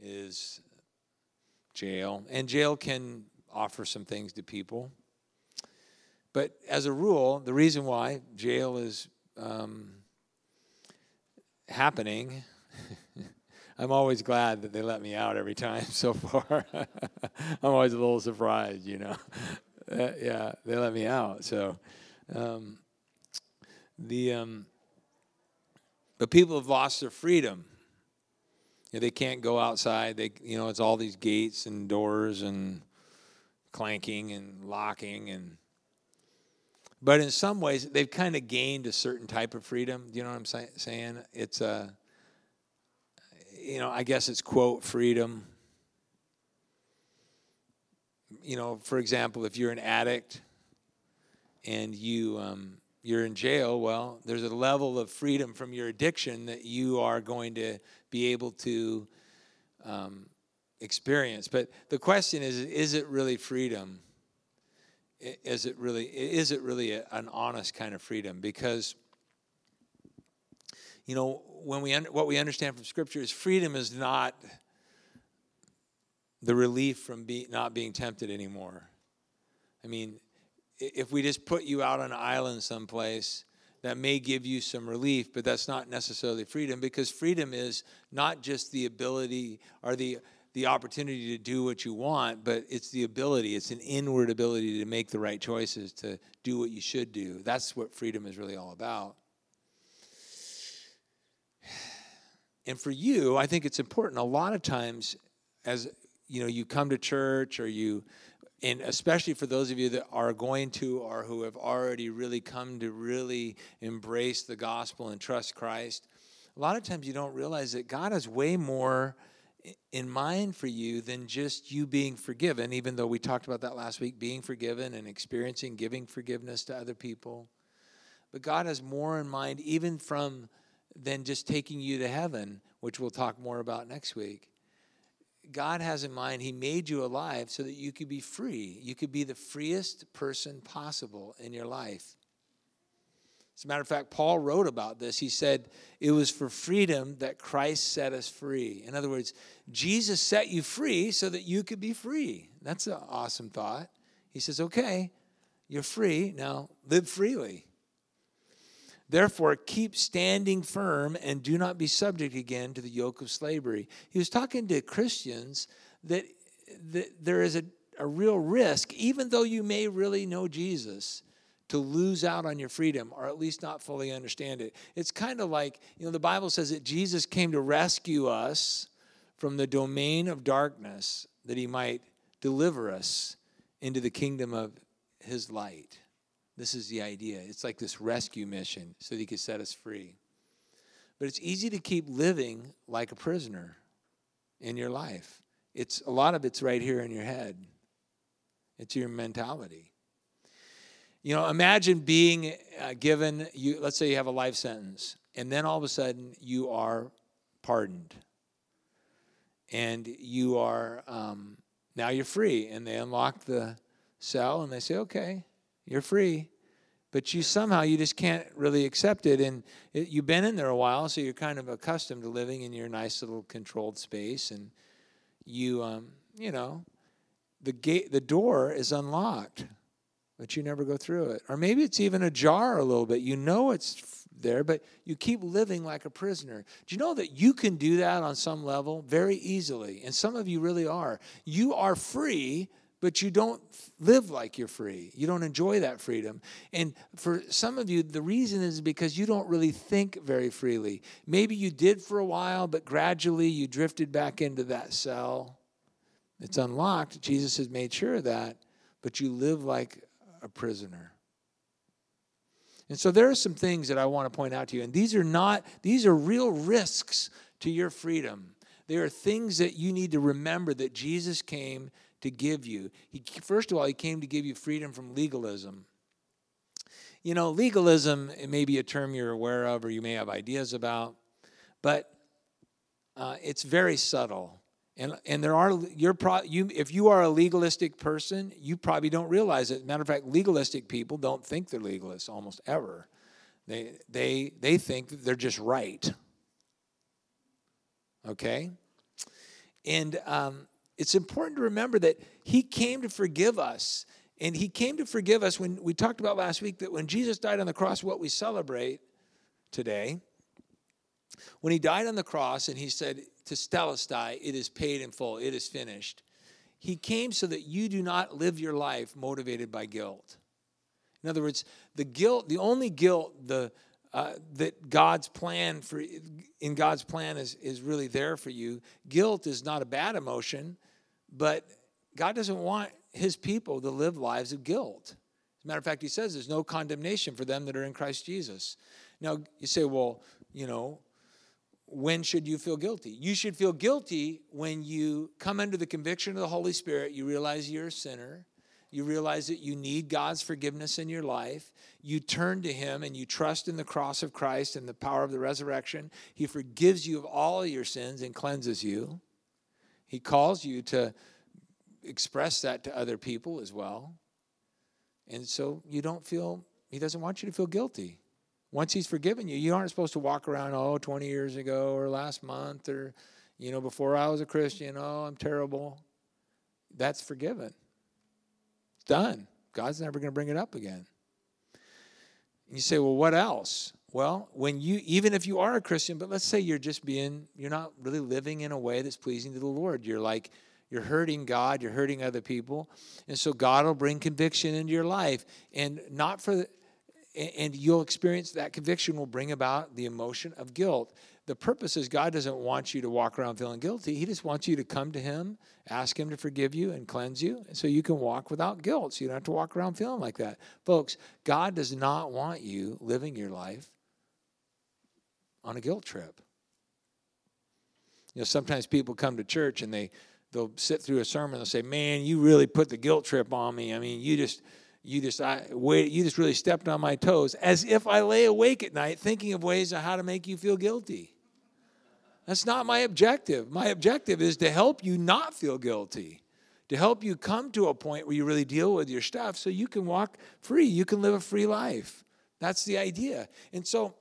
is jail. And jail can offer some things to people. But as a rule, the reason why jail is happening, I'm always glad that they let me out every time so far. I'm always a little surprised, you know. Yeah, they let me out. So but people have lost their freedom. You know, they can't go outside. It's all these gates and doors and clanking and locking but in some ways they've kind of gained a certain type of freedom. Do you know what I'm saying? It's I guess it's quote freedom. You know, for example, if you're an addict and you're in jail, well, there's a level of freedom from your addiction that you are going to be able to experience. But the question is it really freedom? Is it really an honest kind of freedom? Because, you know, what we understand from Scripture is freedom is not the relief from not being tempted anymore. I mean, if we just put you out on an island someplace, that may give you some relief, but that's not necessarily freedom, because freedom is not just the ability or the opportunity to do what you want, but it's the ability, it's an inward ability to make the right choices, to do what you should do. That's what freedom is really all about. And for you, I think it's important. A lot of times, as you know, you come to church, and especially for those of you that are going to or who have already really come to really embrace the gospel and trust Christ, a lot of times you don't realize that God has way more in mind for you than just you being forgiven, even though we talked about that last week, being forgiven and experiencing giving forgiveness to other people. But God has more in mind even than just taking you to heaven, which we'll talk more about next week. God has in mind, he made you alive so that you could be free. You could be the freest person possible in your life. As a matter of fact, Paul wrote about this. He said, it was for freedom that Christ set us free. In other words, Jesus set you free so that you could be free. That's an awesome thought. He says, okay, you're free. Now live freely. Therefore, keep standing firm and do not be subject again to the yoke of slavery. He was talking to Christians that there is a real risk, even though you may really know Jesus, to lose out on your freedom, or at least not fully understand it. It's kind of like, you know, the Bible says that Jesus came to rescue us from the domain of darkness, that he might deliver us into the kingdom of his light. This is the idea. It's like this rescue mission so that he could set us free. But it's easy to keep living like a prisoner in your life. A lot of it's right here in your head. It's your mentality. You know, imagine being given, let's say you have a life sentence, and then all of a sudden you are pardoned. And you are, now you're free. And they unlock the cell and they say, okay, you're free. But you just can't really accept it. And you've been in there a while, so you're kind of accustomed to living in your nice little controlled space. And the door is unlocked, but you never go through it. Or maybe it's even ajar a little bit. You know it's there, but you keep living like a prisoner. Do you know that you can do that on some level very easily? And some of you really are. You are free, but you don't live like you're free. You don't enjoy that freedom. And for some of you, the reason is because you don't really think very freely. Maybe you did for a while, but gradually you drifted back into that cell. It's unlocked. Jesus has made sure of that, but you live like a prisoner. And so there are some things that I want to point out to you. And these are real risks to your freedom. They are things that you need to remember that Jesus came to give you. First of all, he came to give you freedom from legalism. You know, legalism, it may be a term you're aware of or you may have ideas about, but it's very subtle. And if you are a legalistic person, you probably don't realize it. Matter of fact, legalistic people don't think they're legalists almost ever. They think that they're just right. Okay? And it's important to remember that he came to forgive us. And he came to forgive us when we talked about last week that when Jesus died on the cross, what we celebrate today, when he died on the cross and he said, "Tetelestai, it is paid in full, it is finished." He came so that you do not live your life motivated by guilt. In other words, the only guilt that God's plan is really there for you. Guilt is not a bad emotion, but God doesn't want his people to live lives of guilt. As a matter of fact, he says there's no condemnation for them that are in Christ Jesus. Now, you say, well, when should you feel guilty? You should feel guilty when you come under the conviction of the Holy Spirit. You realize you're a sinner. You realize that you need God's forgiveness in your life. You turn to him and you trust in the cross of Christ and the power of the resurrection. He forgives you of all of your sins and cleanses you. He calls you to express that to other people as well. And so he doesn't want you to feel guilty. Once he's forgiven you, you aren't supposed to walk around, 20 years ago or last month or, before I was a Christian, I'm terrible. That's forgiven. It's done. God's never going to bring it up again. And you say, well, what else? Well, even if you are a Christian, but let's say you're not really living in a way that's pleasing to the Lord. You're hurting God, you're hurting other people. And so God will bring conviction into your life. And you'll experience that conviction will bring about the emotion of guilt. The purpose is God doesn't want you to walk around feeling guilty. He just wants you to come to him, ask him to forgive you and cleanse you so you can walk without guilt. So you don't have to walk around feeling like that. Folks, God does not want you living your life on a guilt trip. Sometimes people come to church and they'll sit through a sermon and they'll say, "Man, you really put the guilt trip on me. I mean, you just really stepped on my toes," as if I lay awake at night thinking of ways of how to make you feel guilty. That's not my objective. My objective is to help you not feel guilty, to help you come to a point where you really deal with your stuff so you can walk free. You can live a free life. That's the idea. And so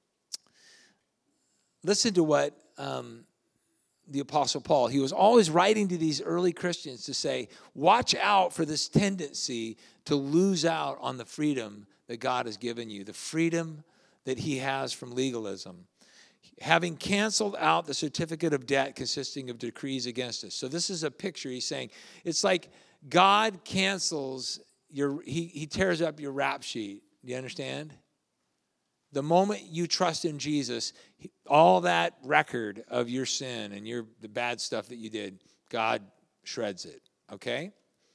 listen to what the Apostle Paul, he was always writing to these early Christians to say, watch out for this tendency to lose out on the freedom that God has given you, the freedom that he has from legalism, having canceled out the certificate of debt consisting of decrees against us. So this is a picture. He's saying it's like God cancels he tears up your rap sheet. Do you understand? The moment you trust in Jesus, all that record of your sin and the bad stuff that you did, God shreds it, okay?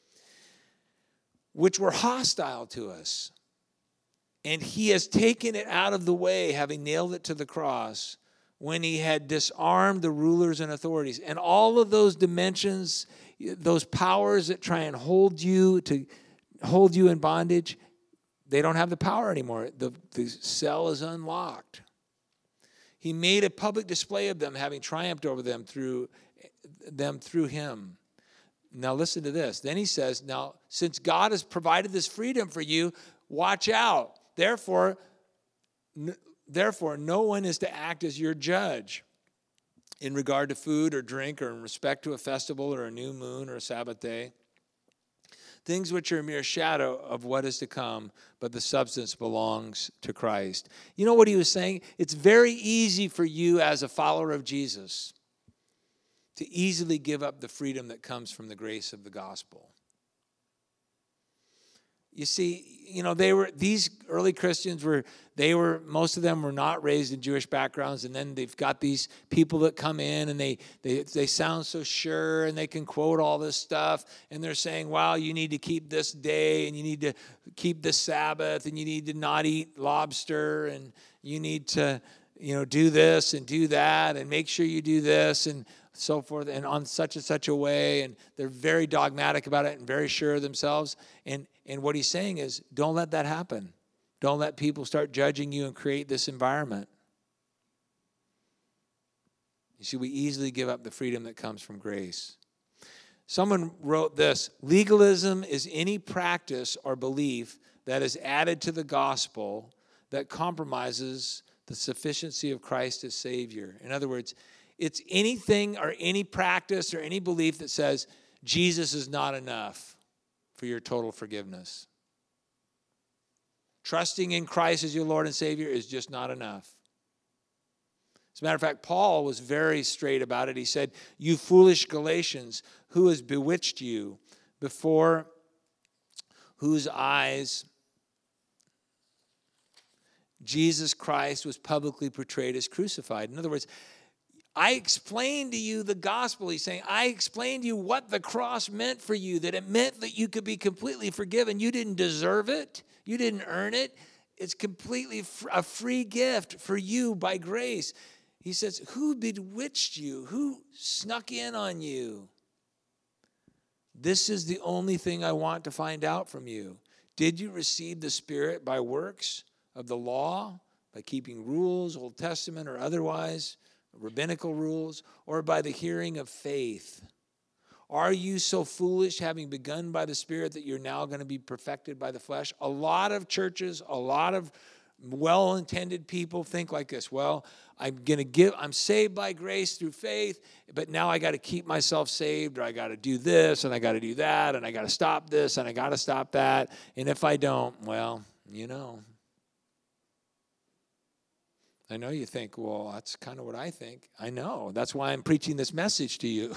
Which were hostile to us. And he has taken it out of the way, having nailed it to the cross, when he had disarmed the rulers and authorities. And all of those dimensions, those powers that try and hold you in bondage, they don't have the power anymore. The cell is unlocked. He made a public display of them, having triumphed over them through him. Now listen to this. Then he says, now, since God has provided this freedom for you, watch out. Therefore, no one is to act as your judge in regard to food or drink or in respect to a festival or a new moon or a Sabbath day. Things which are a mere shadow of what is to come, but the substance belongs to Christ. You know what he was saying? It's very easy for you as a follower of Jesus to easily give up the freedom that comes from the grace of the gospel. You see, these early Christians most of them were not raised in Jewish backgrounds, and then they've got these people that come in and they sound so sure and they can quote all this stuff, and they're saying, wow, you need to keep this day and you need to keep this Sabbath and you need to not eat lobster and you need to, do this and do that and make sure you do this and so forth and on such and such a way, and they're very dogmatic about it and very sure of themselves. And what he's saying is, don't let that happen. Don't let people start judging you and create this environment. You see, we easily give up the freedom that comes from grace. Someone wrote this: legalism is any practice or belief that is added to the gospel that compromises the sufficiency of Christ as Savior. In other words, It's anything or any practice or any belief that says Jesus is not enough for your total forgiveness. Trusting in Christ as your Lord and Savior is just not enough. As a matter of fact, Paul was very straight about it. He said, "You foolish Galatians, who has bewitched you, before whose eyes Jesus Christ was publicly portrayed as crucified." In other words, I explained to you the gospel. He's saying, I explained to you what the cross meant for you, that it meant that you could be completely forgiven. You didn't deserve it. You didn't earn it. It's completely a free gift for you by grace. He says, who bewitched you? Who snuck in on you? This is the only thing I want to find out from you. Did you receive the Spirit by works of the law, by keeping rules, Old Testament or otherwise, rabbinical rules, or by the hearing of faith? Are you so foolish, having begun by the Spirit, that you're now going to be perfected by the flesh? A lot of churches, a lot of well-intended people think like this. Well, I'm saved by grace through faith, but now I got to keep myself saved, or I got to do this, and I got to do that, and I got to stop this, and I got to stop that. And if I don't, well, I know you think, well, that's kind of what I think. I know. That's why I'm preaching this message to you.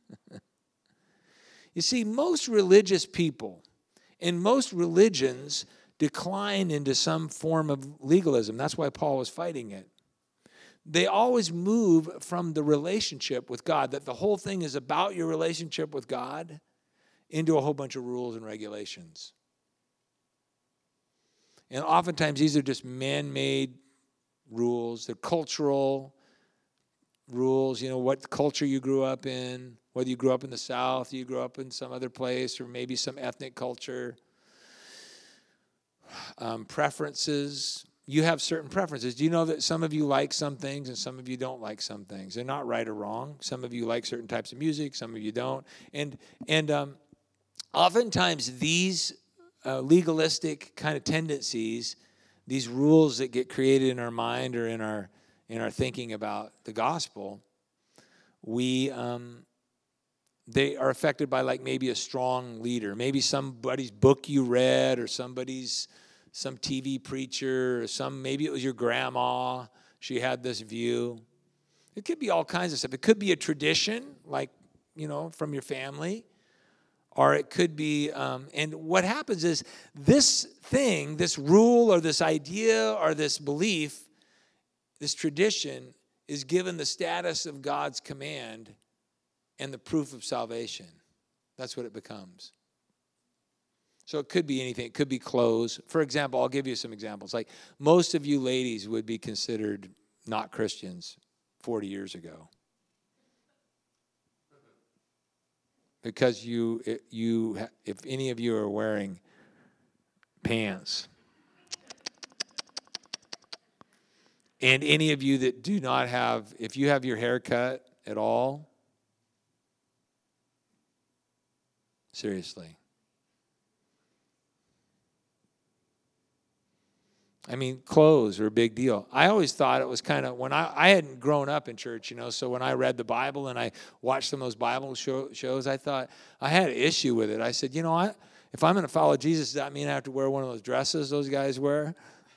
You see, most religious people and most religions decline into some form of legalism. That's why Paul was fighting it. They always move from the relationship with God, that the whole thing is about your relationship with God, into a whole bunch of rules and regulations. And oftentimes these are just man-made rules. They're cultural rules, what culture you grew up in, whether you grew up in the South, you grew up in some other place, or maybe some ethnic culture. Preferences. You have certain preferences. Do you know that some of you like some things and some of you don't like some things? They're not right or wrong. Some of you like certain types of music, some of you don't. And oftentimes these legalistic kind of tendencies, these rules that get created in our mind or in our thinking about the gospel, they are affected by like maybe a strong leader, maybe somebody's book you read, or some TV preacher, or maybe it was your grandma. She had this view. It could be all kinds of stuff. It could be a tradition, like from your family. Or it could be, and what happens is this thing, this rule or this idea or this belief, this tradition is given the status of God's command and the proof of salvation. That's what it becomes. So it could be anything. It could be clothes. For example, I'll give you some examples. Like most of you ladies would be considered not Christians 40 years ago. Because if any of you are wearing pants, and any of you that do not have, if you have your hair cut at all, seriously. I mean, clothes are a big deal. I always thought it was kind of, when I hadn't grown up in church, so when I read the Bible and I watched some of those Bible shows, I thought, I had an issue with it. I said, if I'm going to follow Jesus, does that mean I have to wear one of those dresses those guys wear?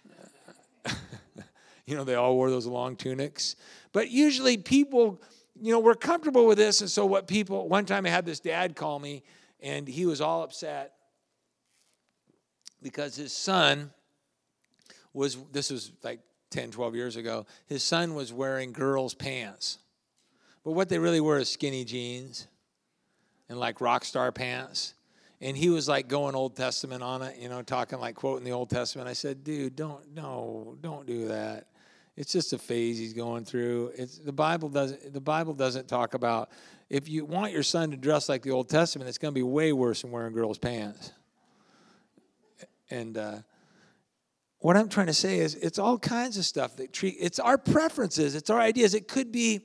They all wore those long tunics. But usually people, we're comfortable with this. And so one time I had this dad call me, and he was all upset because his son this was like 10, 12 years ago, his son was wearing girls' pants. But what they really were is skinny jeans and like rock star pants. And he was like going Old Testament on it, talking like quoting the Old Testament. I said, dude, don't do that. It's just a phase he's going through. The Bible doesn't talk about, if you want your son to dress like the Old Testament, it's going to be way worse than wearing girls' pants. And what I'm trying to say is it's all kinds of stuff it's our preferences, it's our ideas. It could be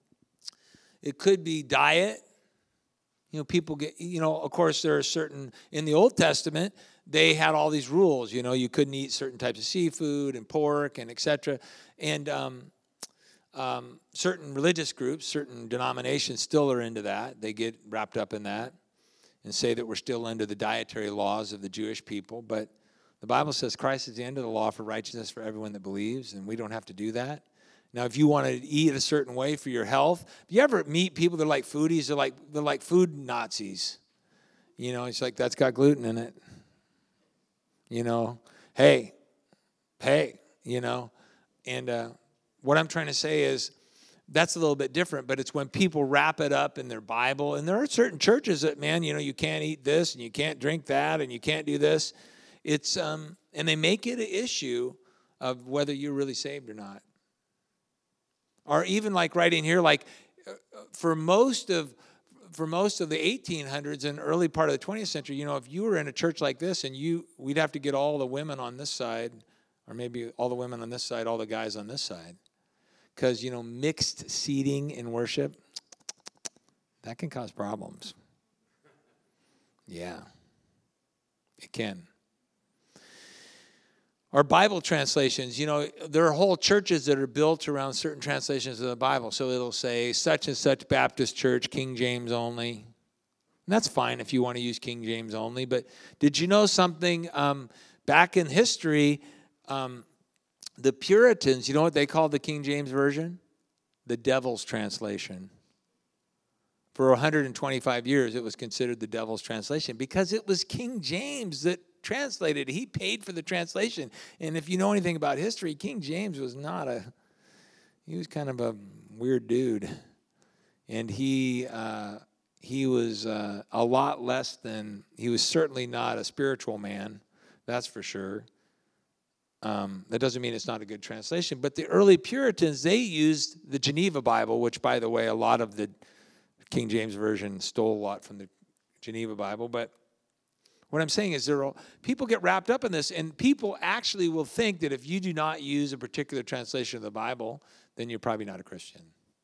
diet. People get, of course there are certain, in the Old Testament, they had all these rules. You couldn't eat certain types of seafood and pork and etc. And Certain religious groups, certain denominations still are into that. They get wrapped up in that and say that we're still under the dietary laws of the Jewish people. But the Bible says Christ is the end of the law for righteousness for everyone that believes, and we don't have to do that. Now, if you want to eat a certain way for your health, if you ever meet people that are like foodies, they're like food Nazis. You know, it's like, that's got gluten in it. You know, hey, you know. And what I'm trying to say is that's a little bit different, but it's when people wrap it up in their Bible. And there are certain churches that, man, you know, you can't eat this and you can't drink that and you can't do this. It's and they make it an issue of whether you're really saved or not. Or even like right in here, like for most of the 1800s and early part of the 20th century, you know, if you were in a church like this and we'd have to get all the women on this side, or maybe all the women on this side, all the guys on this side. Because, you know, mixed seating in worship, that can cause problems. Yeah, it can. Or Bible translations, you know, there are whole churches that are built around certain translations of the Bible. So it'll say such and such Baptist church, King James only. And that's fine if you want to use King James only. But did you know something? Back in history, the Puritans, you know what they called the King James Version? The Devil's Translation. For 125 years, it was considered the Devil's Translation because it was King James that translated. He paid for the translation. And if you know anything about history, King James was he was kind of a weird dude. And he was a lot less than, he was certainly not a spiritual man, that's for sure. That doesn't mean it's not a good translation. But the early Puritans, they used the Geneva Bible, which, by the way, a lot of the King James Version stole a lot from the Geneva Bible. But what I'm saying is people get wrapped up in this, and people actually will think that if you do not use a particular translation of the Bible, then you're probably not a Christian.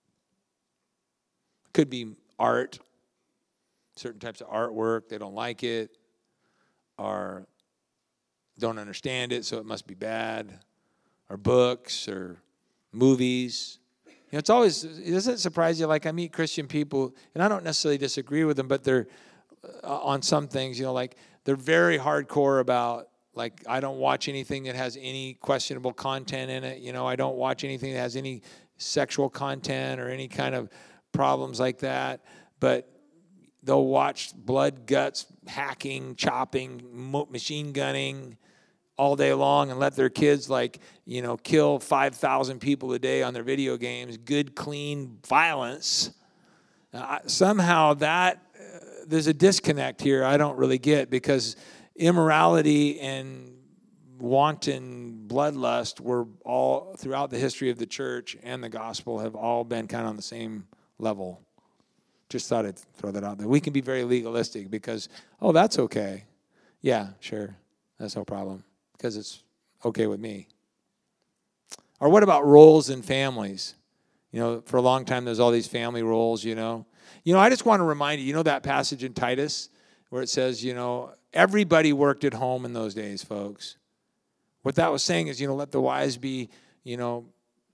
Could be art, certain types of artwork, they don't like it, or don't understand it, so it must be bad, or books, or movies. You know, it doesn't surprise you, like I meet Christian people, and I don't necessarily disagree with them, but they're, on some things, you know, like they're very hardcore about, like, I don't watch anything that has any questionable content in it. You know, I don't watch anything that has any sexual content or any kind of problems like that, but they'll watch blood, guts, hacking, chopping, machine gunning all day long and let their kids, like, you know, kill 5,000 people a day on their video games. Good, clean violence. Somehow there's a disconnect here I don't really get, because immorality and wanton bloodlust were all throughout the history of the church, and the gospel have all been kind of on the same level. Just thought I'd throw that out there. We can be very legalistic because, oh, that's okay. Yeah, sure. That's no problem because it's okay with me. Or what about roles in families? You know, for a long time there's all these family roles, you know. You know, I just want to remind you, you know that passage in Titus where it says, you know, everybody worked at home in those days, folks. What that was saying is, you know, let the wives be, you know,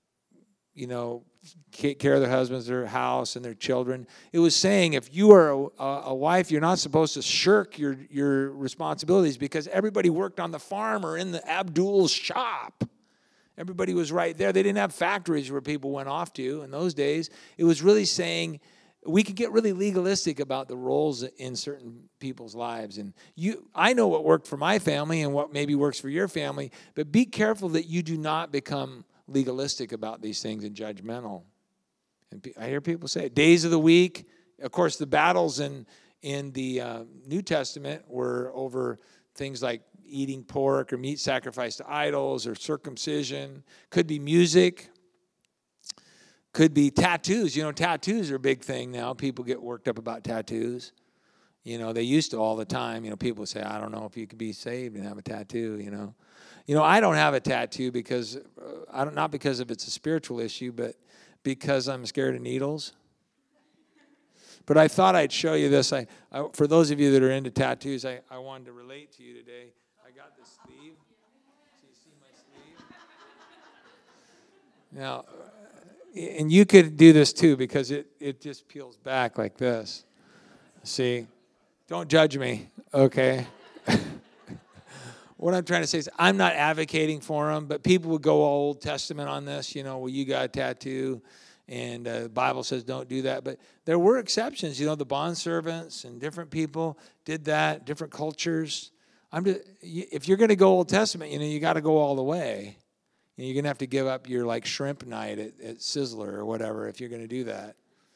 take care of their husbands, their house, and their children. It was saying if you are a wife, you're not supposed to shirk your responsibilities, because everybody worked on the farm or in the Abdul's shop. Everybody was right there. They didn't have factories where people went off to in those days. It was really saying we could get really legalistic about the roles in certain people's lives. And I know what worked for my family and what maybe works for your family, but be careful that you do not become legalistic about these things and judgmental. And I hear people say days of the week. Of course, the battles in the New Testament were over things like eating pork or meat sacrificed to idols or circumcision. Could be music. Could be tattoos. You know, tattoos are a big thing now. People get worked up about tattoos. You know, they used to all the time. You know, people say, I don't know if you could be saved and have a tattoo, you know. You know, I don't have a tattoo because, not because of it's a spiritual issue, but because I'm scared of needles. But I thought I'd show you this. For those of you that are into tattoos, I wanted to relate to you today. I got this sleeve. So you see my sleeve? Now, and you could do this too because it just peels back like this. See? Don't judge me, okay? What I'm trying to say is I'm not advocating for them, but people would go Old Testament on this, well, you got a tattoo, and the Bible says don't do that. But there were exceptions. The bondservants and different people did that, different cultures. If you're going to go Old Testament, you got to go all the way. You're going to have to give up your, shrimp night at Sizzler or whatever if you're going to do that.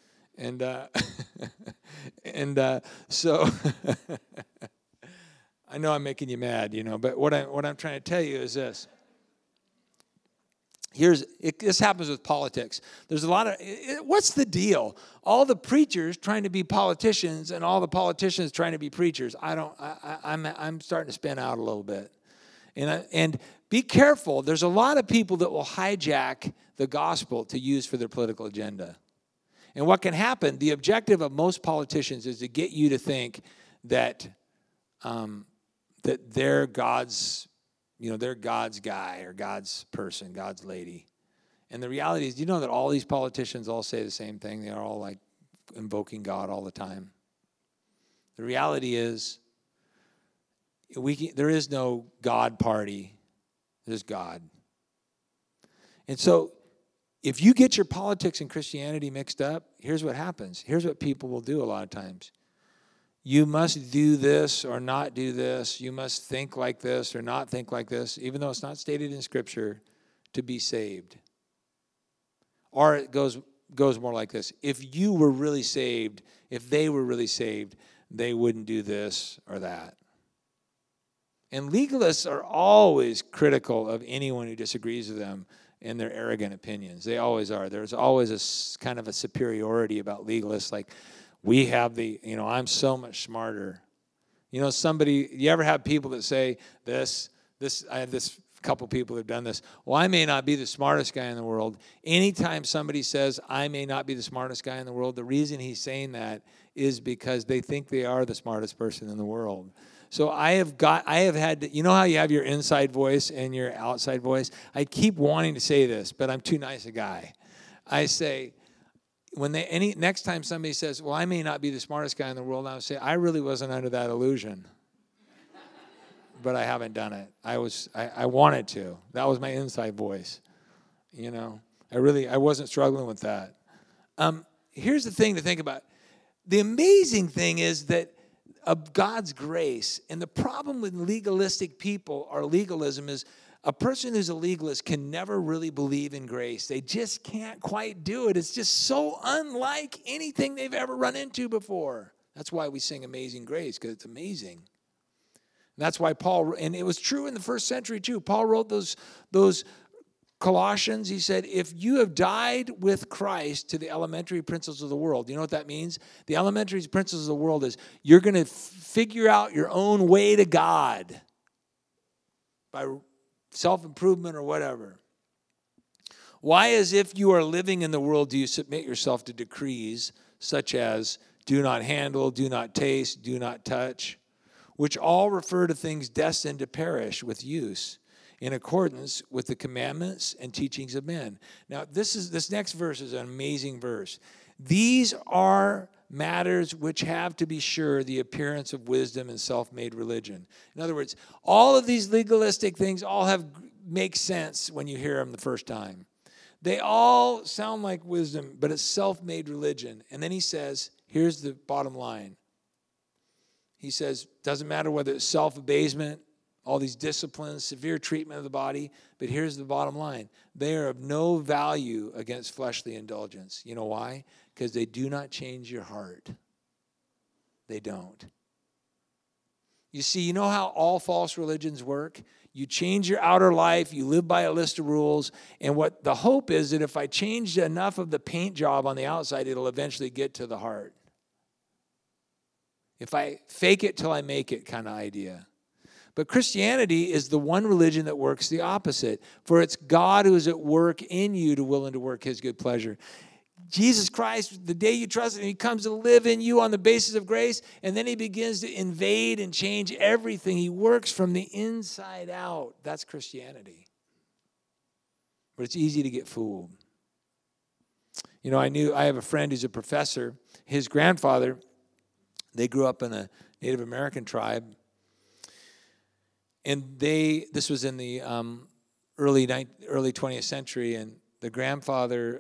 And so... I know I'm making you mad, but what I'm trying to tell you is this. This happens with politics. There's a lot of, what's the deal? All the preachers trying to be politicians and all the politicians trying to be preachers. I'm starting to spin out a little bit. And be careful. There's a lot of people that will hijack the gospel to use for their political agenda. And what can happen, the objective of most politicians is to get you to think that that they're God's, they're God's guy or God's person, God's lady. And the reality is, that all these politicians all say the same thing? They're all invoking God all the time. The reality is, there is no God party. There's God. And so, if you get your politics and Christianity mixed up, here's what happens. Here's what people will do a lot of times. You must do this or not do this. You must think like this or not think like this, even though it's not stated in Scripture, to be saved. Or it goes more like this. If you were really saved, if they were really saved, they wouldn't do this or that. And legalists are always critical of anyone who disagrees with them in their arrogant opinions. They always are. There's always a kind of a superiority about legalists, like, we have I'm so much smarter. You ever have people that say this, I have this couple people that have done this. Well, I may not be the smartest guy in the world. Anytime somebody says, I may not be the smartest guy in the world, the reason he's saying that is because they think they are the smartest person in the world. So I have had to, how you have your inside voice and your outside voice? I keep wanting to say this, but I'm too nice a guy. I say, next time somebody says, well, I may not be the smartest guy in the world, I'll say, I really wasn't under that illusion. But I haven't done it. I wanted to. That was my inside voice. I wasn't struggling with that. Here's the thing to think about. The amazing thing is that of God's grace, and the problem with legalistic people or legalism is, a person who's a legalist can never really believe in grace. They just can't quite do it. It's just so unlike anything they've ever run into before. That's why we sing Amazing Grace, because it's amazing. And that's why Paul, and it was true in the first century too. Paul wrote those Colossians. He said, if you have died with Christ to the elementary principles of the world, you know what that means? The elementary principles of the world is you're going to figure out your own way to God by self-improvement or whatever. Why, as if you are living in the world, do you submit yourself to decrees such as do not handle, do not taste, do not touch, which all refer to things destined to perish with use in accordance with the commandments and teachings of men. Now, this next verse is an amazing verse. These are matters which have, to be sure, the appearance of wisdom and self-made religion. In other words, all of these legalistic things make sense when you hear them the first time. They all sound like wisdom, but it's self-made religion. And then he says, here's the bottom line. He says, doesn't matter whether it's self-abasement, all these disciplines, severe treatment of the body, but here's the bottom line. They are of no value against fleshly indulgence. You know why? Because they do not change your heart. They don't. You see, you know how all false religions work? You change your outer life, you live by a list of rules, and what the hope is that if I change enough of the paint job on the outside, it'll eventually get to the heart. If I fake it till I make it kind of idea. But Christianity is the one religion that works the opposite. For it's God who is at work in you to willing to work his good pleasure. Jesus Christ, the day you trust him, he comes to live in you on the basis of grace, and then he begins to invade and change everything. He works from the inside out. That's Christianity. But it's easy to get fooled. I have a friend who's a professor. His grandfather, they grew up in a Native American tribe. And this was in the early 20th century, and the grandfather,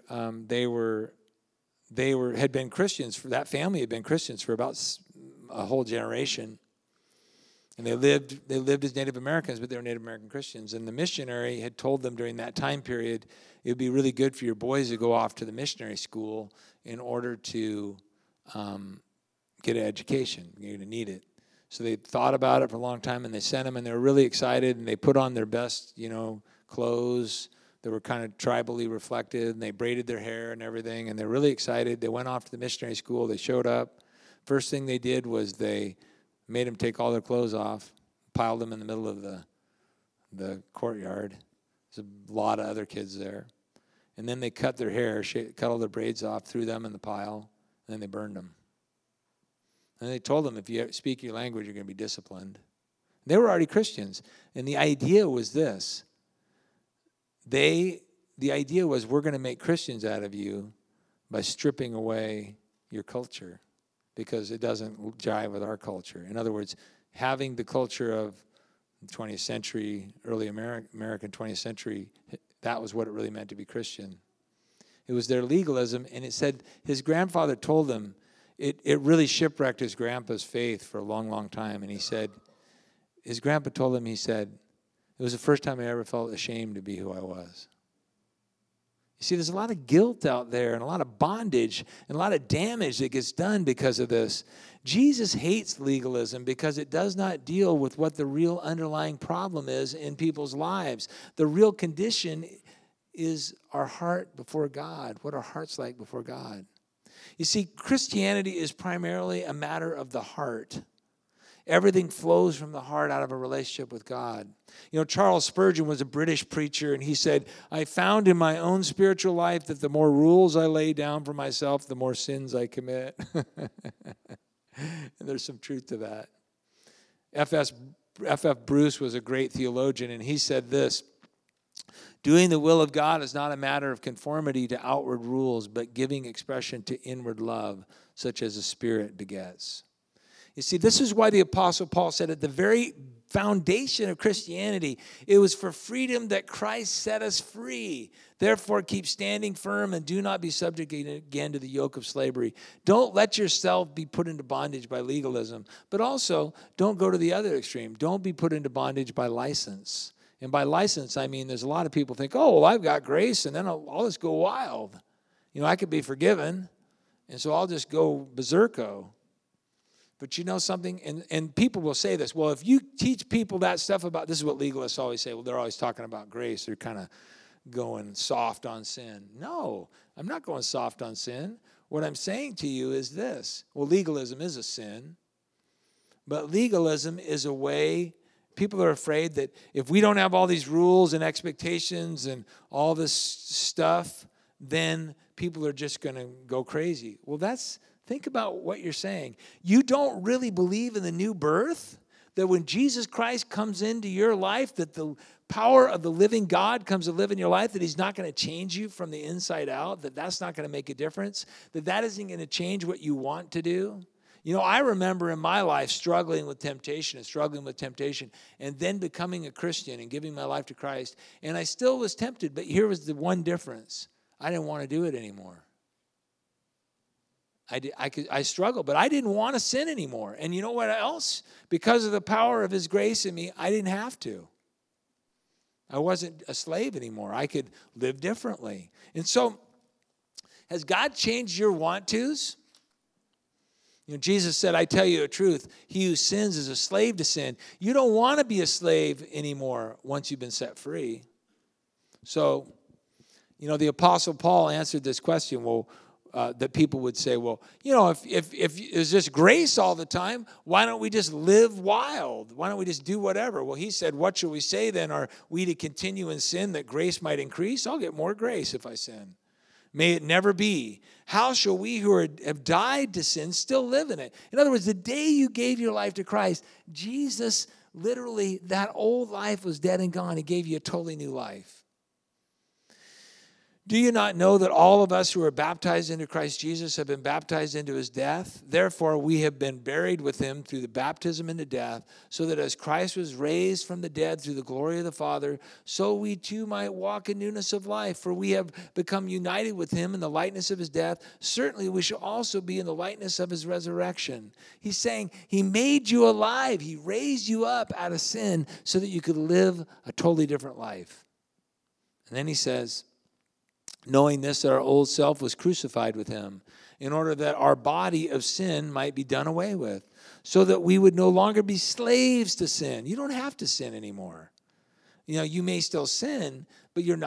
had been Christians. That family had been Christians for about a whole generation. And they lived as Native Americans, but they were Native American Christians. And the missionary had told them during that time period, it would be really good for your boys to go off to the missionary school in order to get an education. You're going to need it. So they thought about it for a long time, and they sent them, and they were really excited, and they put on their best, clothes that were kind of tribally reflected, and they braided their hair and everything, and they're really excited. They went off to the missionary school. They showed up. First thing they did was they made them take all their clothes off, piled them in the middle of the courtyard. There's a lot of other kids there. And then they cut their hair, cut all their braids off, threw them in the pile, and then they burned them. And they told them, if you speak your language, you're going to be disciplined. They were already Christians. And the idea was this. The idea was, we're going to make Christians out of you by stripping away your culture because it doesn't jive with our culture. In other words, having the culture of the 20th century, early American 20th century, that was what it really meant to be Christian. It was their legalism, and it said his grandfather told him, it really shipwrecked his grandpa's faith for a long, long time. And he said, his grandpa told him, he said, it was the first time I ever felt ashamed to be who I was. You see, there's a lot of guilt out there and a lot of bondage and a lot of damage that gets done because of this. Jesus hates legalism because it does not deal with what the real underlying problem is in people's lives. The real condition is our heart before God, what our heart's like before God. You see, Christianity is primarily a matter of the heart. Everything flows from the heart out of a relationship with God. Charles Spurgeon was a British preacher, and he said, I found in my own spiritual life that the more rules I lay down for myself, the more sins I commit. And there's some truth to that. F.F. Bruce was a great theologian, and he said this, doing the will of God is not a matter of conformity to outward rules, but giving expression to inward love, such as the Spirit begets. You see, this is why the Apostle Paul said at the very foundation of Christianity, it was for freedom that Christ set us free. Therefore, keep standing firm and do not be subjugated again to the yoke of slavery. Don't let yourself be put into bondage by legalism, but also don't go to the other extreme. Don't be put into bondage by license. And by license, I mean there's a lot of people think, oh, well, I've got grace, and then I'll just go wild. I could be forgiven, and so I'll just go berserko. But you know something? And people will say this. Well, if you teach people that stuff about, this is what legalists always say. Well, they're always talking about grace. They're kind of going soft on sin. No, I'm not going soft on sin. What I'm saying to you is this. Well, legalism is a sin. But legalism is a way. People are afraid that if we don't have all these rules and expectations and all this stuff, then people are just going to go crazy. Well, think about what you're saying. You don't really believe in the new birth? That when Jesus Christ comes into your life, that the power of the living God comes to live in your life, that he's not going to change you from the inside out, that's not going to make a difference, that isn't going to change what you want to do? I remember in my life struggling with temptation, and then becoming a Christian and giving my life to Christ. And I still was tempted, but here was the one difference. I didn't want to do it anymore. I struggled, but I didn't want to sin anymore. And you know what else? Because of the power of his grace in me, I didn't have to. I wasn't a slave anymore. I could live differently. And so, has God changed your want-tos? Jesus said, I tell you the truth, he who sins is a slave to sin. You don't want to be a slave anymore once you've been set free. So, the Apostle Paul answered this question, that people would say, well, if it's just grace all the time, why don't we just live wild? Why don't we just do whatever? Well, he said, what shall we say then? Are we to continue in sin that grace might increase? I'll get more grace if I sin. May it never be. How shall we who have died to sin still live in it? In other words, the day you gave your life to Christ, Jesus, literally, that old life was dead and gone. He gave you a totally new life. Do you not know that all of us who are baptized into Christ Jesus have been baptized into his death? Therefore, we have been buried with him through the baptism into death, so that as Christ was raised from the dead through the glory of the Father, so we too might walk in newness of life. For we have become united with him in the likeness of his death. Certainly, we shall also be in the likeness of his resurrection. He's saying he made you alive. He raised you up out of sin so that you could live a totally different life. And then he says, knowing this, that our old self was crucified with him, in order that our body of sin might be done away with, so that we would no longer be slaves to sin. You don't have to sin anymore. You know, you may still sin, but you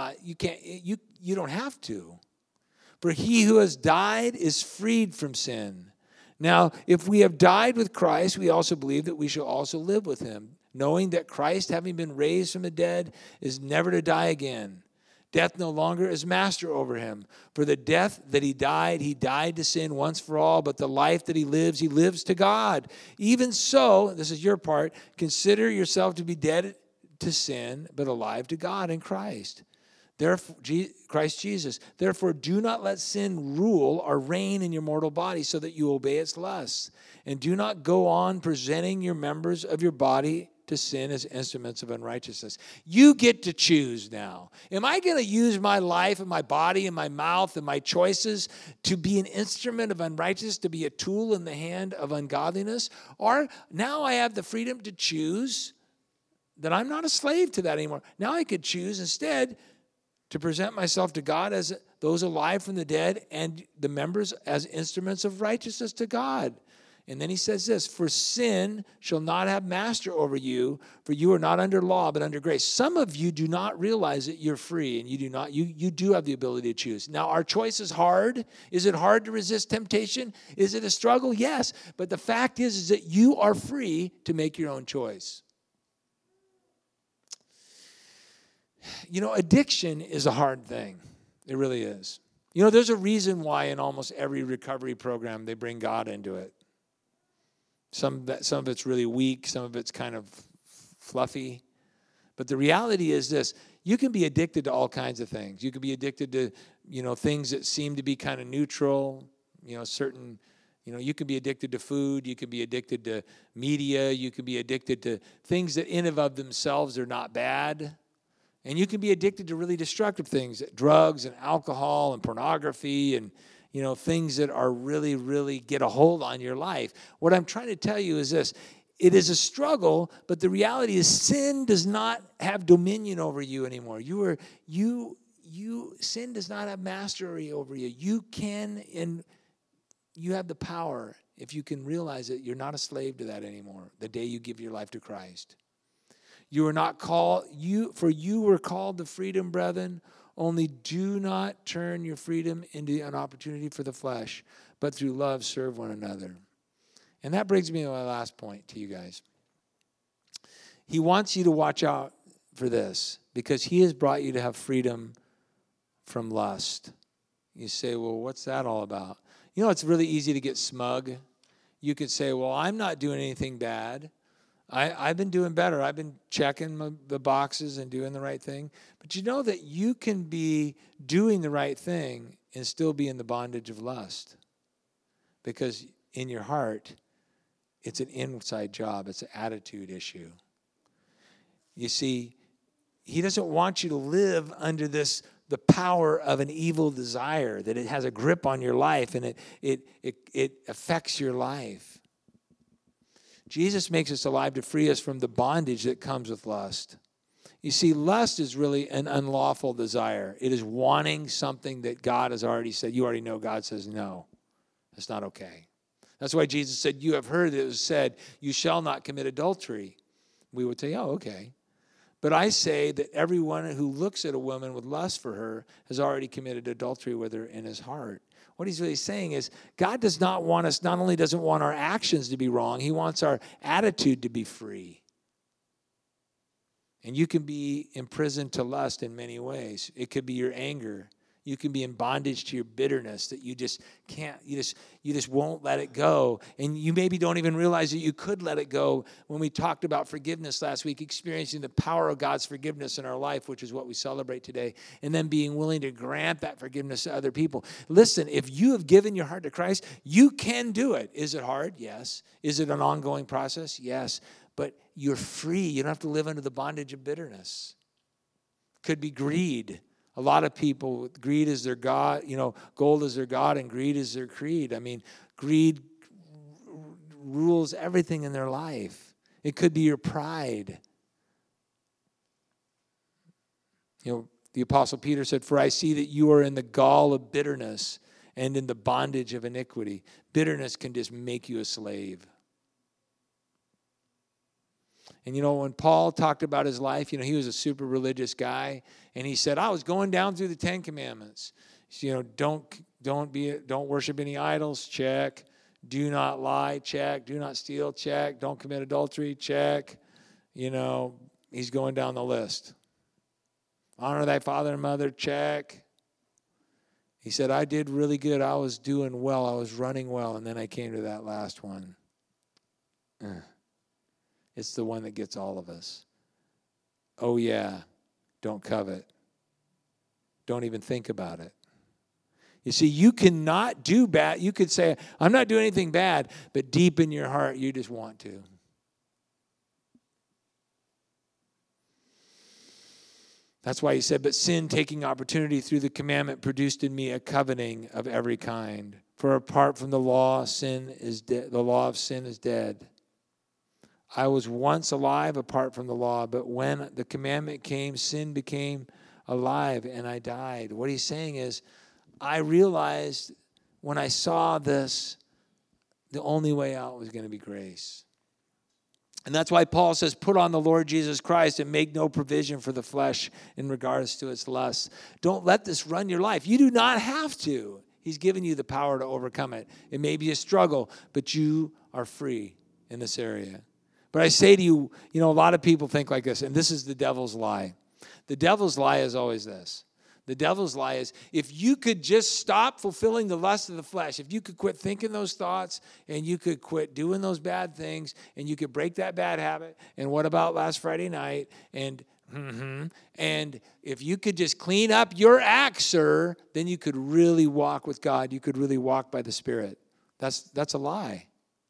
don't have to. For he who has died is freed from sin. Now, if we have died with Christ, we also believe that we shall also live with him, knowing that Christ, having been raised from the dead, is never to die again. Death no longer is master over him. For the death that he died to sin once for all, but the life that he lives to God. Even so, this is your part, consider yourself to be dead to sin, but alive to God in Christ. Therefore, Christ Jesus. Therefore, do not let sin rule or reign in your mortal body so that you obey its lusts. And do not go on presenting your members of your body to sin as instruments of unrighteousness. You get to choose now. Am I going to use my life and my body and my mouth and my choices to be an instrument of unrighteousness, to be a tool in the hand of ungodliness? Or now I have the freedom to choose that I'm not a slave to that anymore. Now I could choose instead to present myself to God as those alive from the dead and the members as instruments of righteousness to God. And then he says this, for sin shall not have master over you, for you are not under law, but under grace. Some of you do not realize that you're free, and you do have the ability to choose. Now, our choice is hard. Is it hard to resist temptation? Is it a struggle? Yes. But the fact is that you are free to make your own choice. You know, addiction is a hard thing. It really is. You know, there's a reason why in almost every recovery program they bring God into it. Some of it's really weak. Some of it's kind of fluffy. But the reality is this. You can be addicted to all kinds of things. You can be addicted to, things that seem to be kind of neutral. You can be addicted to food. You can be addicted to media. You can be addicted to things that in and of themselves are not bad. And you can be addicted to really destructive things, drugs and alcohol and pornography and things that are really, really get a hold on your life. What I'm trying to tell you is this. It is a struggle, but the reality is sin does not have dominion over you anymore. Sin does not have mastery over you. You can, and you have the power, if you can realize it, you're not a slave to that anymore the day you give your life to Christ. You are not called, for you were called to freedom, brethren. Only do not turn your freedom into an opportunity for the flesh, but through love serve one another. And that brings me to my last point to you guys. He wants you to watch out for this because he has brought you to have freedom from lust. You say, well, what's that all about? It's really easy to get smug. You could say, well, I'm not doing anything bad. I've been doing better. I've been checking the boxes and doing the right thing. But you know that you can be doing the right thing and still be in the bondage of lust. Because in your heart, it's an inside job. It's an attitude issue. You see, he doesn't want you to live under the power of an evil desire, that it has a grip on your life and it affects your life. Jesus makes us alive to free us from the bondage that comes with lust. You see, lust is really an unlawful desire. It is wanting something that God has already said. You already know God says, no, that's not okay. That's why Jesus said, you have heard that it was said, you shall not commit adultery. We would say, oh, okay. But I say that everyone who looks at a woman with lust for her has already committed adultery with her in his heart. What he's really saying is God does not want us, not only doesn't want our actions to be wrong, he wants our attitude to be free. And you can be imprisoned to lust in many ways. It could be your anger. You can be in bondage to your bitterness that you just can't, you just won't let it go. And you maybe don't even realize that you could let it go. When we talked about forgiveness last week, experiencing the power of God's forgiveness in our life, which is what we celebrate today, and then being willing to grant that forgiveness to other people. Listen, if you have given your heart to Christ, you can do it. Is it hard? Yes. Is it an ongoing process? Yes. But you're free. You don't have to live under the bondage of bitterness. Could be greed. A lot of people, greed is their God, gold is their God and greed is their creed. I mean, greed rules everything in their life. It could be your pride. The Apostle Peter said, "For I see that you are in the gall of bitterness and in the bondage of iniquity." Bitterness can just make you a slave. And when Paul talked about his life, he was a super religious guy, and he said, "I was going down through the 10 Commandments. Don't worship any idols, check. Do not lie, check. Do not steal, check. Don't commit adultery, check." He's going down the list. Honor thy father and mother, check. He said, "I did really good. I was doing well. I was running well." And then I came to that last one. It's the one that gets all of us. Oh, yeah, don't covet. Don't even think about it. You see, you cannot do bad. You could say, "I'm not doing anything bad," but deep in your heart, you just want to. That's why he said, "But sin, taking opportunity through the commandment, produced in me a coveting of every kind. For apart from the law, sin is dead. The law of sin is dead. I was once alive apart from the law, but when the commandment came, sin became alive and I died." What he's saying is, I realized when I saw this, the only way out was going to be grace. And that's why Paul says, "Put on the Lord Jesus Christ and make no provision for the flesh in regards to its lusts." Don't let this run your life. You do not have to. He's given you the power to overcome it. It may be a struggle, but you are free in this area. But I say to you, a lot of people think like this, and this is the devil's lie. The devil's lie is always this. The devil's lie is, if you could just stop fulfilling the lust of the flesh, if you could quit thinking those thoughts, and you could quit doing those bad things, and you could break that bad habit, and what about last Friday night, and if you could just clean up your act, sir, then you could really walk with God. You could really walk by the Spirit. That's a lie.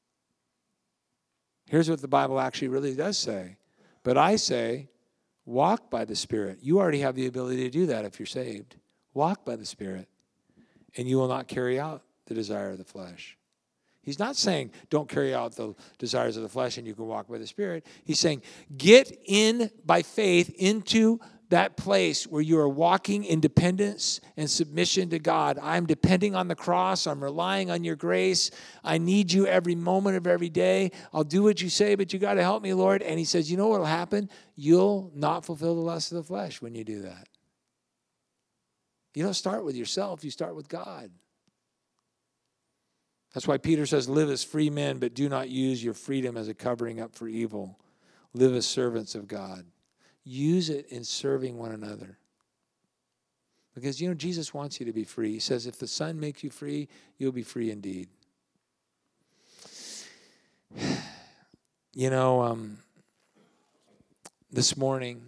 Here's what the Bible actually really does say. But I say, walk by the Spirit. You already have the ability to do that if you're saved. Walk by the Spirit, and you will not carry out the desire of the flesh. He's not saying don't carry out the desires of the flesh and you can walk by the Spirit. He's saying get in by faith into that place where you are walking in dependence and submission to God. I'm depending on the cross. I'm relying on your grace. I need you every moment of every day. I'll do what you say, but you got to help me, Lord. And he says, you know what will happen? You'll not fulfill the lust of the flesh when you do that. You don't start with yourself. You start with God. That's why Peter says, live as free men, but do not use your freedom as a covering up for evil. Live as servants of God. Use it in serving one another. Because, Jesus wants you to be free. He says, if the Son makes you free, you'll be free indeed. This morning,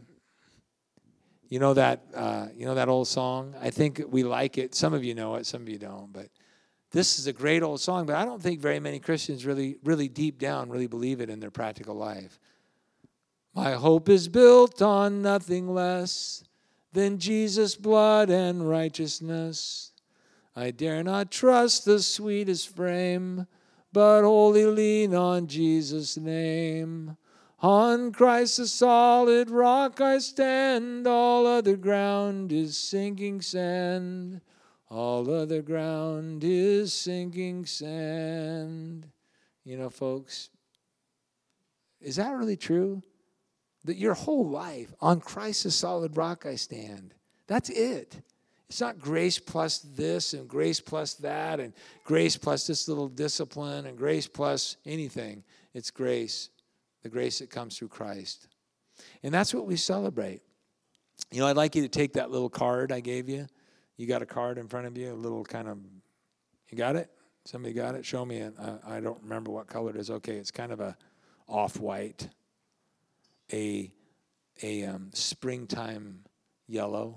that old song? I think we like it. Some of you know it, some of you don't. But this is a great old song, but I don't think very many Christians really, really deep down really believe it in their practical life. My hope is built on nothing less than Jesus' blood and righteousness. I dare not trust the sweetest frame, but wholly lean on Jesus' name. On Christ the solid rock I stand, all other ground is sinking sand. All other ground is sinking sand. Folks, is that really true? That your whole life, on Christ the solid rock I stand. That's it. It's not grace plus this and grace plus that and grace plus this little discipline and grace plus anything. It's grace, the grace that comes through Christ. And that's what we celebrate. I'd like you to take that little card I gave you. You got a card in front of you, a little kind of, you got it? Somebody got it? Show me it. I don't remember what color it is. Okay, it's kind of a off-white, a springtime yellow.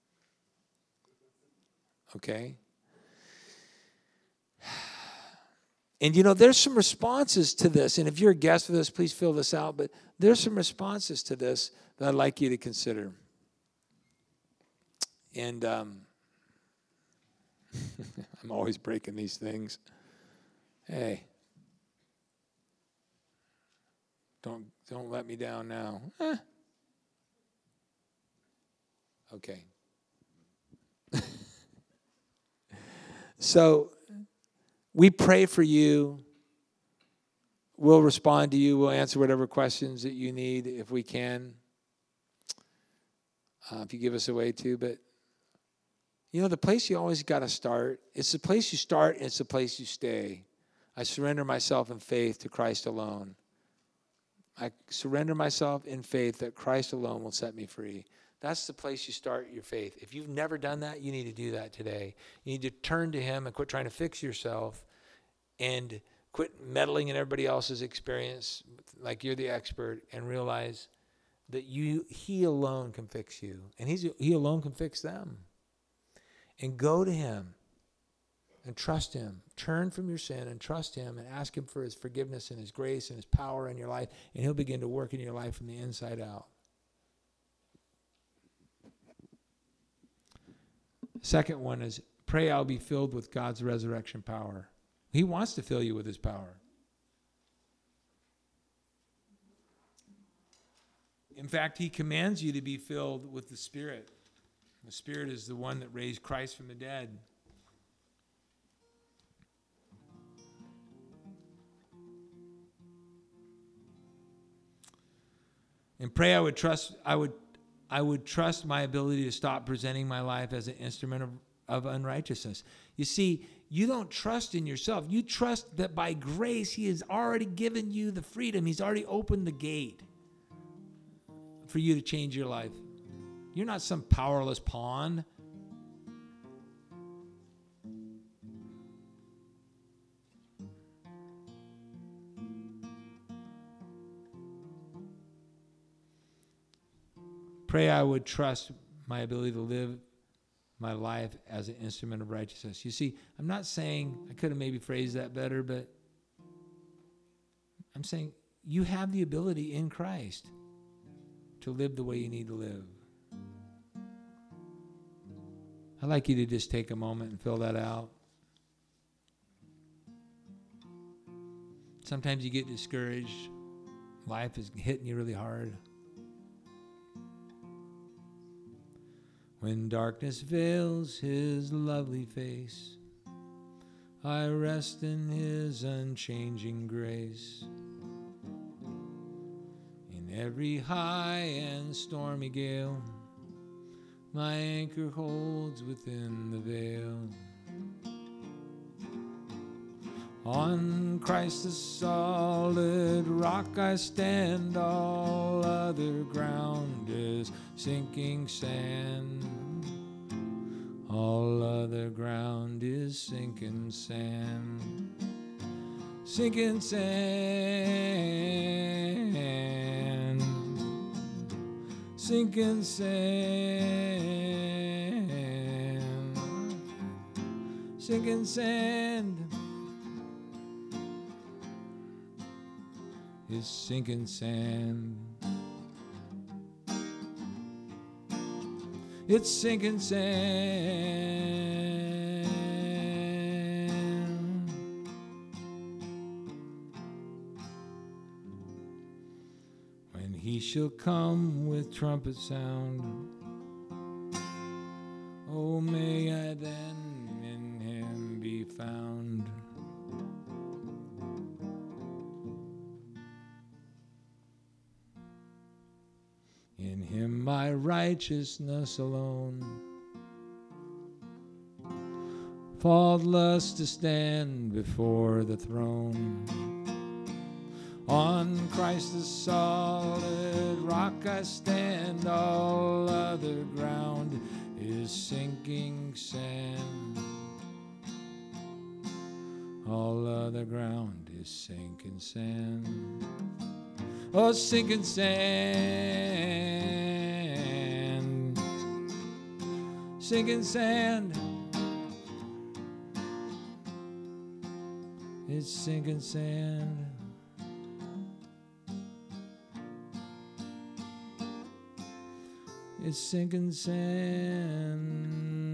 Okay. And, there's some responses to this. And if you're a guest for this, please fill this out. But there's some responses to this that I'd like you to consider. And I'm always breaking these things. Hey, don't let me down now. Okay. So we pray for you. We'll respond to you. We'll answer whatever questions that you need if we can. If you give us a way to. But, the place you always got to start, it's the place you start and it's the place you stay. I surrender myself in faith to Christ alone. I surrender myself in faith that Christ alone will set me free. That's the place you start your faith. If you've never done that, you need to do that today. You need to turn to him and quit trying to fix yourself and quit meddling in everybody else's experience like you're the expert and realize that he alone can fix you. And he alone can fix them. And go to him and trust him. Turn from your sin and trust him and ask him for his forgiveness and his grace and his power in your life. And he'll begin to work in your life from the inside out. Second one is pray I'll be filled with God's resurrection power. He wants to fill you with his power. In fact, he commands you to be filled with the Spirit. The Spirit is the one that raised Christ from the dead. And pray I would trust my ability to stop presenting my life as an instrument of unrighteousness. You see, you don't trust in yourself. You trust that by grace he has already given you the freedom. He's already opened the gate for you to change your life. You're not some powerless pawn. Pray I would trust my ability to live my life as an instrument of righteousness. You see, I'm not saying, I could have maybe phrased that better, but I'm saying you have the ability in Christ to live the way you need to live. I'd like you to just take a moment and fill that out. Sometimes you get discouraged. Life is hitting you really hard. When darkness veils his lovely face, I rest in his unchanging grace. In every high and stormy gale, my anchor holds within the veil. On Christ the solid rock I stand, all other ground is sinking sand. All other ground is sinking sand. Sinking sand. Sinking sand. Sinking sand. Is sinking sand. It's sinking sand. When he shall come with trumpet sound, oh, may I then in him be found. In him my righteousness alone, faultless to stand before the throne. On Christ the solid rock I stand, all other ground is sinking sand. All other ground is sinking sand. Oh, sinking sand. Sinking sand. It's sinking sand. It's sinking sand.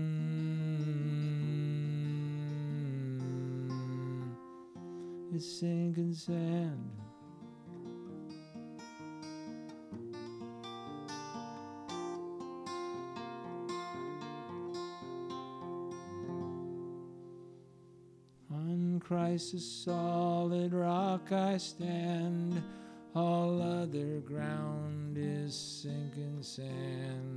It's sinking sand. On Christ's solid rock I stand. All other ground is sinking sand.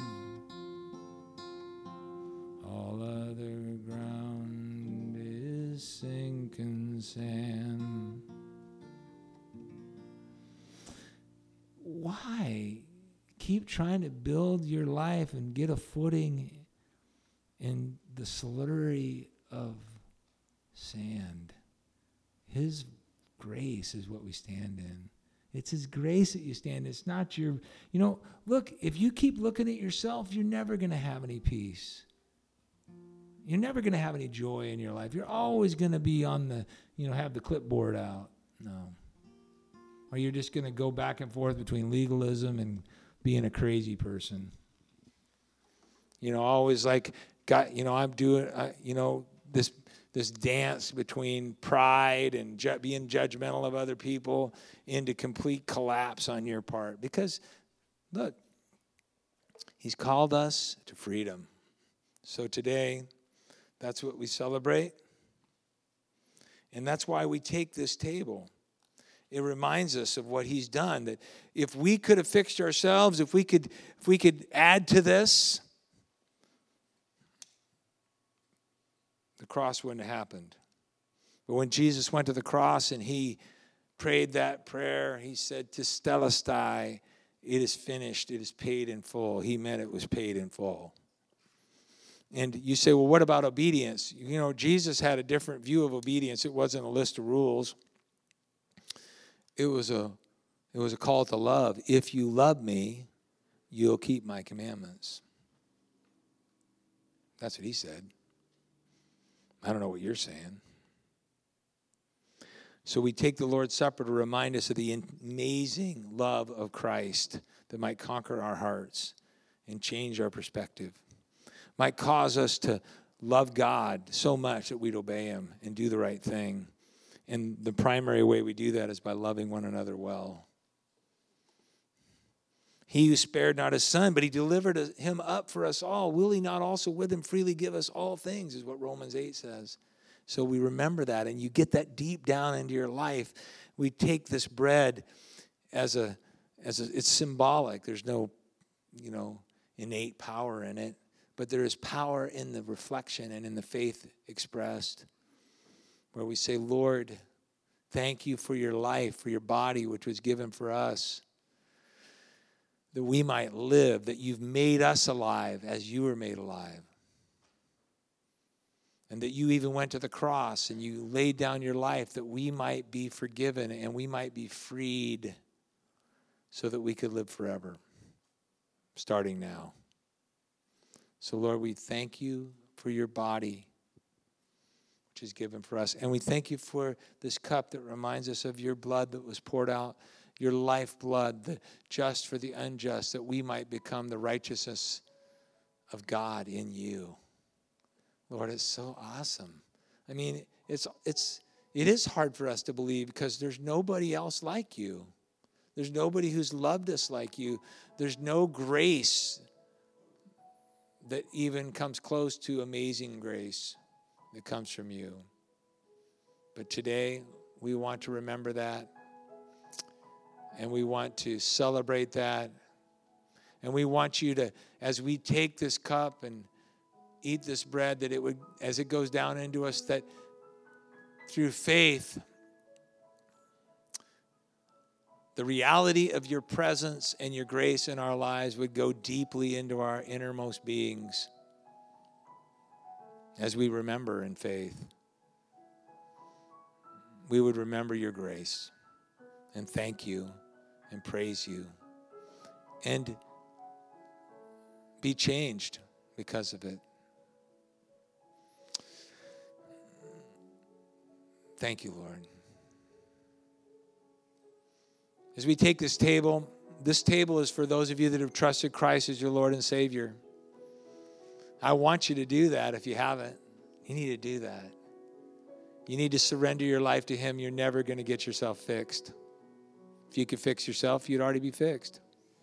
All other ground is sinking sand. Why keep trying to build your life and get a footing in the solidity of sand? His grace is what we stand in. It's His grace that you stand in. It's not your, look, if you keep looking at yourself, you're never going to have any peace. You're never going to have any joy in your life. You're always going to be on the, have the clipboard out. No. Or you're just going to go back and forth between legalism and being a crazy person. Always like, I'm doing, this dance between pride and being judgmental of other people into complete collapse on your part. Because, look, He's called us to freedom. So today, that's what we celebrate. And that's why we take this table. It reminds us of what He's done. That if we could have fixed ourselves, if we could add to this, the cross wouldn't have happened. But when Jesus went to the cross and He prayed that prayer, He said, "Tetelestai, it is finished, it is paid in full." He meant it was paid in full. And you say, well, what about obedience? Jesus had a different view of obedience. It wasn't a list of rules. It was a call to love. If you love me, you'll keep my commandments. That's what He said. I don't know what you're saying. So we take the Lord's Supper to remind us of the amazing love of Christ that might conquer our hearts and change our perspective. Might cause us to love God so much that we'd obey Him and do the right thing. And the primary way we do that is by loving one another well. He who spared not His Son, but He delivered Him up for us all, will He not also with Him freely give us all things, is what Romans 8 says. So we remember that, and you get that deep down into your life. We take this bread as it's symbolic. There's no, innate power in it, but there is power in the reflection and in the faith expressed, where we say, Lord, thank You for Your life, for Your body, which was given for us, that we might live, that You've made us alive as You were made alive. And that You even went to the cross and You laid down Your life that we might be forgiven and we might be freed so that we could live forever, starting now. So, Lord, we thank You for Your body, which is given for us. And we thank You for this cup that reminds us of Your blood that was poured out, Your lifeblood, the just for the unjust, that we might become the righteousness of God in You. Lord, it's so awesome. I mean, it is hard for us to believe because there's nobody else like You. There's nobody who's loved us like You. There's no grace that even comes close to amazing grace that comes from You. But today, we want to remember that. And we want to celebrate that. And we want You to, as we take this cup and eat this bread, that it would, as it goes down into us, that through faith, the reality of Your presence and Your grace in our lives would go deeply into our innermost beings. as we remember in faith, we would remember your grace and thank you and praise you and be changed because of it. Thank you, Lord. As we take this table is for those of you that have trusted Christ as your Lord and Savior. I want you to do that if you haven't. You need to do that. You need to surrender your life to Him. You're never going to get yourself fixed. If you could fix yourself, you'd already be fixed.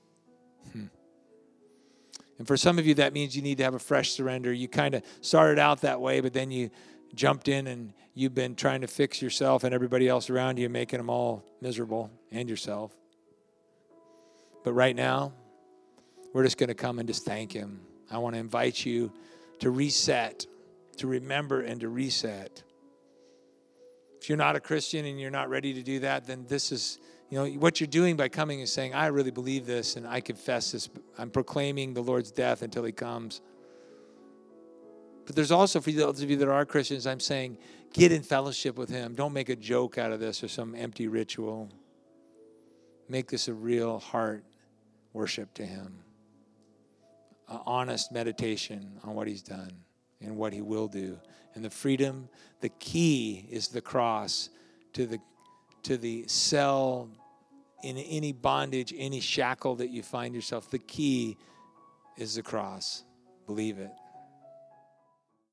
And for some of you, that means you need to have a fresh surrender. You kind of started out that way, but then you jumped in and you've been trying to fix yourself and everybody else around you, making them all miserable, and yourself. But right now, we're just going to come and just thank Him. I want to invite you to reset, to remember and to reset. If you're not a Christian and you're not ready to do that, then this is, what you're doing by coming is saying, I really believe this and I confess this. I'm proclaiming the Lord's death until He comes. But there's also, for those of you that are Christians, I'm saying, get in fellowship with Him. Don't make a joke out of this or some empty ritual. Make this a real heart worship to Him. An honest meditation on what He's done and what He will do. And the freedom, the key is the cross to the cell, in any bondage, any shackle that you find yourself. The key is the cross. Believe it.